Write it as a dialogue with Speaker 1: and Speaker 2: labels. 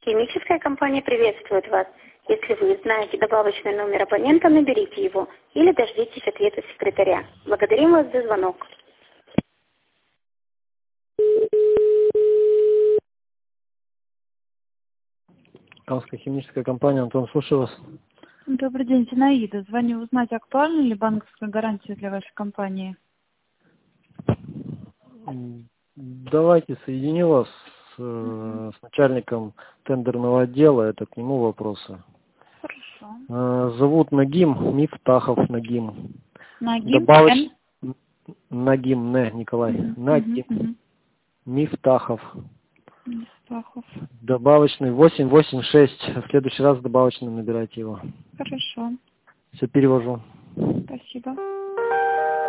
Speaker 1: Химическая компания приветствует вас. Если вы знаете добавочный номер абонента, наберите его или дождитесь ответа секретаря. Благодарим вас за звонок.
Speaker 2: Камская химическая компания, Антон, слушаю вас.
Speaker 3: Добрый день, Зинаида. Звоню узнать, актуальна ли банковская гарантия для вашей компании?
Speaker 2: Давайте соединю вас с начальником тендерного отдела, это к нему вопросы.
Speaker 3: Хорошо.
Speaker 2: Зовут Нагим, Мифтахов Нагим.
Speaker 3: Нагим?
Speaker 2: Нагим, Николай. Нагим, Мифтахов.
Speaker 3: Мифтахов.
Speaker 2: Добавочный 886. В следующий раз добавочный набирайте его.
Speaker 3: Хорошо.
Speaker 2: Все, перевожу.
Speaker 3: Спасибо.